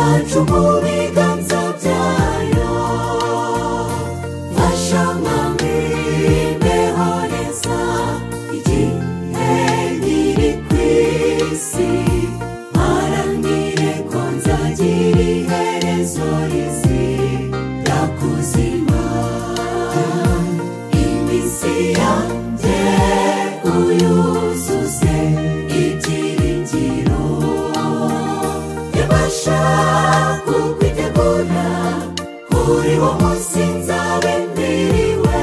zacu mu biganza byayo. Fasha mwami mbeho neza igihe nkiri ku isi, mparanire ko nzagira iherezo rizira kuzima. Iminsi yanjye uyuzuze ibyiringiro, yabasha kukwitegura kuri wo munsi nzabe mbiriwe.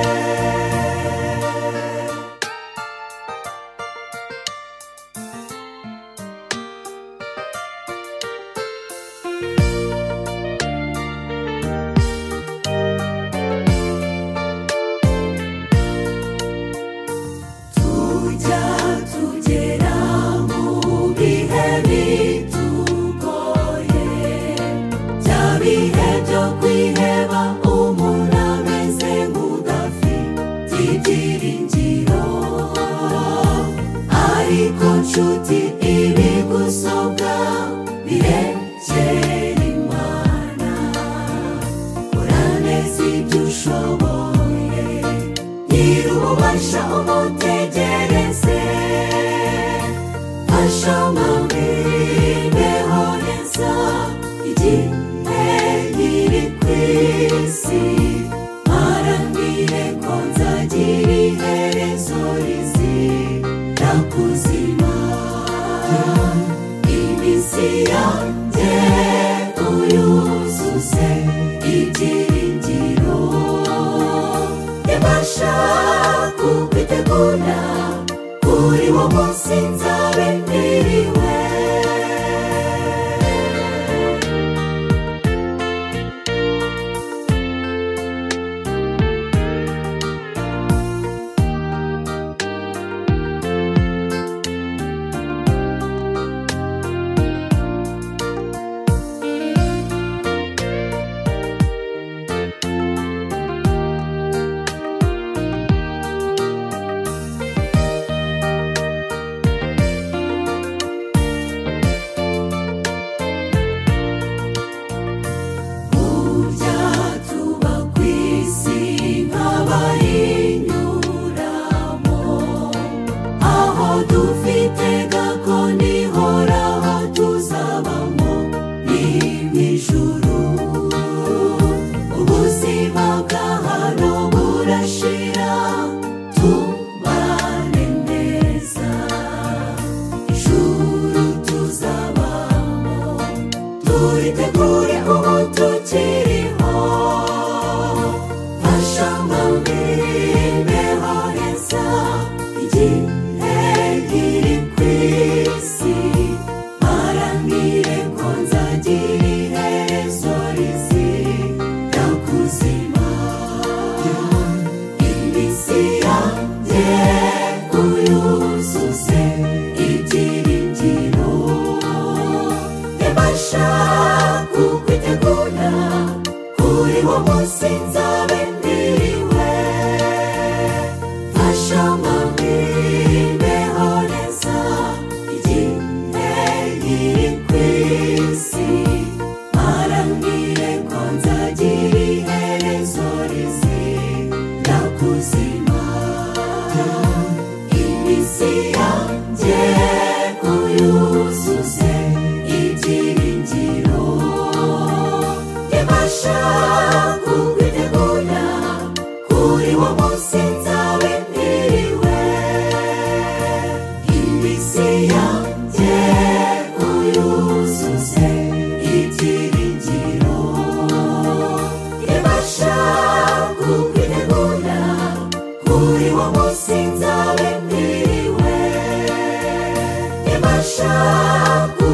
Tujya tugera mu bihe bitugoye, bya bihe byo kwiheba umuntu ameze nk'udafite ibyiringiro. Ariko nshuti, ibigusobwa birekere Imana, kora neza ibyo ushoboye, nyir'ububasha umutegereze. Fasha mwami mbeho neza igihe nkiri ku isi, mparanire ko nzagira iherezo rizira kuzima. Iminsi yanjye uyuzuze ibyiringiro, yabasha kukwitegura kuri wo munsi nzabe mbiriwe. Burya tuba ku isi nk'abayinyuramo, aho dufite gakondo ihoraho tuzabamo ni mw'ijuru. Ubuzima bwa hano burashira, tubane neza. Ijuru tuzabamo turitegure ubu tukiriho. Fasha mwami mbeho neza igihe nkiri ku isi, mparanire ko nzagira iherezo rizira kuzima. Iminsi yanjye uyuzuze ibyiringiro, yabasha kukwitegura kuri wo munsi nzabe mbiriwe. Fasha mwami mbeho neza igihe nkiri ku isi, mparanire ko nzagira iherezo rizira kuzima. Iminsi yanjye uyuzuze ibyiringiro, yabasha kukwitegura kuri wo munsi nzabe mbiriwe. Iminsi yanjye uyuzuze ibyiringiro, yabasha kukwitegura kuri wo munsi nzabe mbiriwe. Yabasha